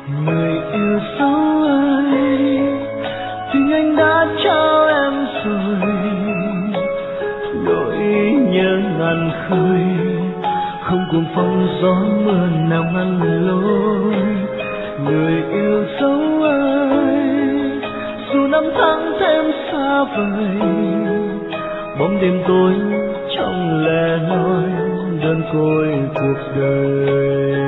Người yêu dấu ơi, tình anh đã trao em rồi, nỗi nhớ ngàn khơi, không cuồng phong gió mưa nào ngăn lối. Người yêu dấu ơi, dù năm tháng thêm xa vời, bóng đêm tối trong lẻ loi đơn côi cuộc đời.